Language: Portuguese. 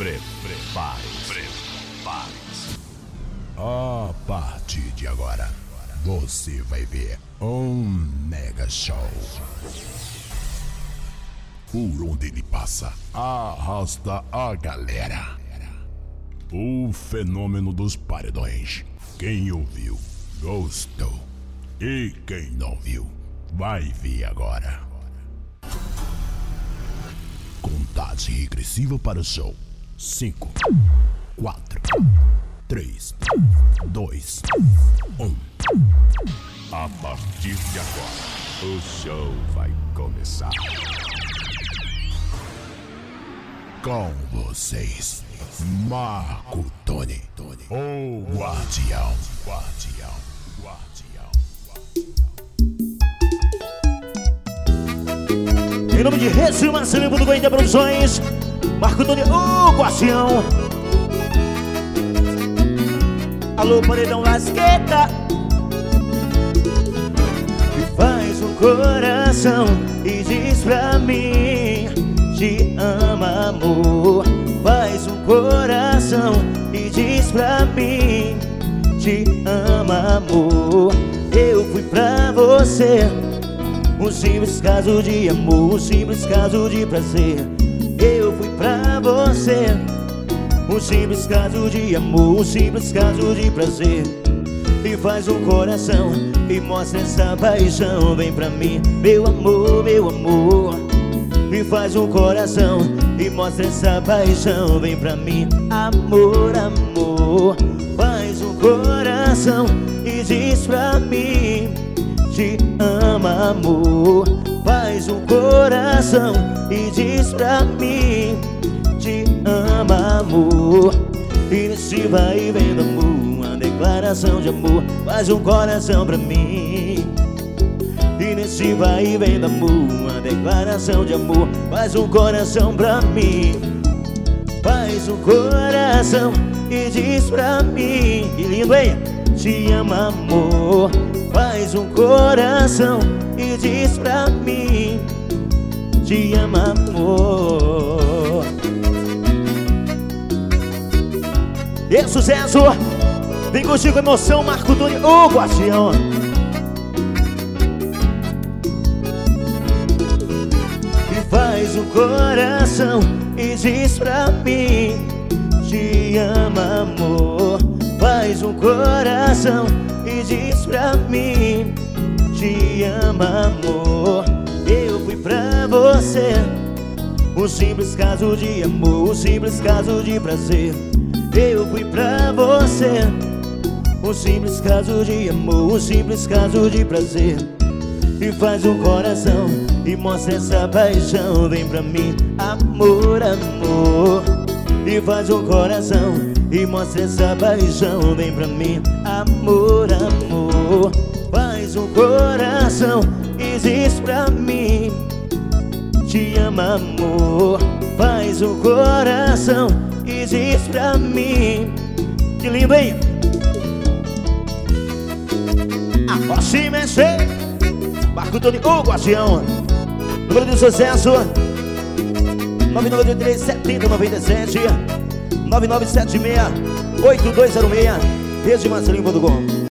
Prepare-se. A partir de agora, você vai ver um mega show. Por onde ele passa, arrasta a galera. O fenômeno dos paredões. Quem ouviu, gostou. E quem não viu, vai ver agora. Contagem regressiva para o show. 5, 4, 3, 2, 1. A partir de agora, o show vai começar. Com vocês, Marco Tony, o Guardião. Em nome de Recio Marcelinho do Goiânia Produções, Marco Tony, o Guardião. Alô, paredão lasqueta. Me faz um coração e diz pra mim: te ama, amor. Faz um coração e diz pra mim: te ama, amor. Eu fui pra você um simples caso de amor, um simples caso de prazer. Eu fui pra você um simples caso de amor, um simples caso de prazer. E faz um coração e mostra essa paixão. Vem pra mim, meu amor, meu amor. E faz um coração e mostra essa paixão. Vem pra mim, amor, amor. Faz um coração e diz pra mim: te ama, amor. Faz um coração e diz pra mim: te ama, amor. E nesse vai e vem do amor, uma declaração de amor. Faz um coração pra mim. E nesse vai e vem do amor, uma declaração de amor. Faz um coração pra mim. Faz um coração e diz pra mim: que lindo, hein? Te ama, amor. Faz um coração e diz pra mim: te ama, amor. E sucesso! Vem curtir com emoção, Marco Tony, o Guardião. E faz um coração e diz pra mim: te ama, amor. Faz um coração e diz pra mim: te ama, amor. Eu fui pra você um simples caso de amor, um simples caso de prazer. Eu fui pra você um simples caso de amor, um simples caso de prazer. E faz um coração e mostra essa paixão. Vem pra mim, amor, amor. E faz um coração e mostra essa paixão. Vem pra mim, amor, amor. Faz um coração e diz pra mim: te ama, amor. Faz um coração e diz pra mim: que lindo, hein? Agora se mexer, Marco Tony, o Guardião. Número de sucesso 993 70 97 9976 8206 Marcelinho.com.